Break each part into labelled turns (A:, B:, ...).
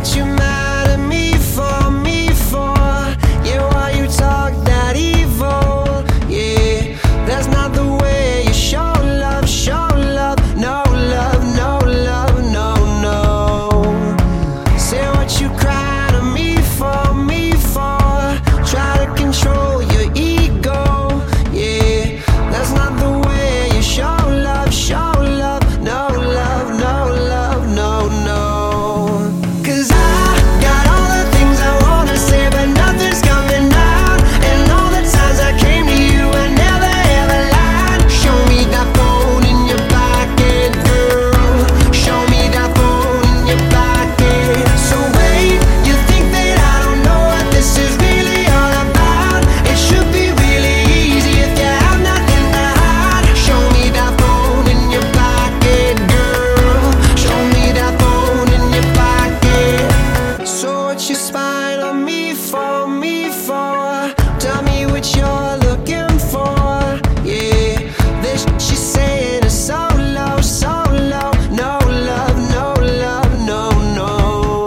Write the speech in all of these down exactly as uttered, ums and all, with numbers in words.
A: what you mad at me for, me for? Yeah, why you talk that evil? Yeah, that's not the way you show love, show love. No love, no love, no, no. Say what you cry to me for, me for. Try to control your ego. Yeah, that's not the way you show love, show love. No love, no love, no, no. Cause I got all the things I wanna say, but nothing's coming out. And all the times I came to you, I never ever lied. Show me that phone in your pocket, girl. Show me that phone in your pocket. So wait, you think that I don't know what this is really all about? It should be really easy if you have nothing to hide. Show me that phone in your pocket, girl. Show me that phone in your pocket. So what you spying on me for, me for? Tell me what you're looking for. Yeah, this she's saying is so low, so low. No love, no love, no, no.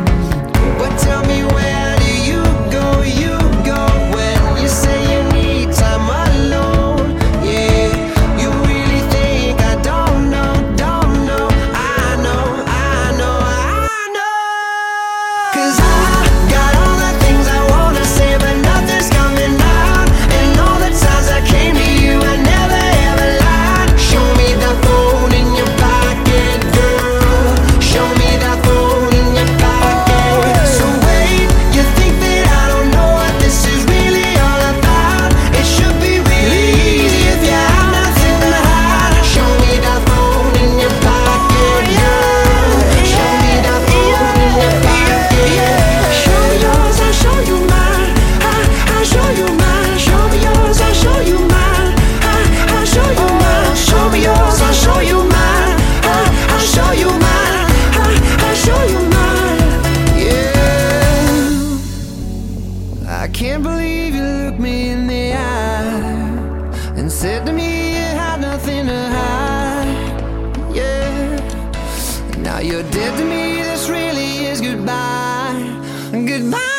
A: But tell me, where do you go, you go when you say you need time alone? Yeah, you really think I don't know, don't know. I know, I know, I know. Cause I got all the things I wanna say, but nothing's coming out. And all the times I came to you, I never ever lied. Show me that phone in your pocket, girl. Show me that phone in your pocket. So wait, you think that I don't know what this is really all about? It should be really easy if you have nothing to hide. Show me that phone in your pocket, girl. Show me that phone in your pocket. Show me yours, I'll show you mine. I, I'll show you mine. Show me yours, I'll show you mine. I, I'll show you mine. Show me yours, I'll show you mine. I, I'll show you mine. I, I'll show you mine. Yeah, I can't believe you looked me in the eye and said to me you had nothing to hide. Yeah, now you're dead to me. This really is goodbye, goodbye.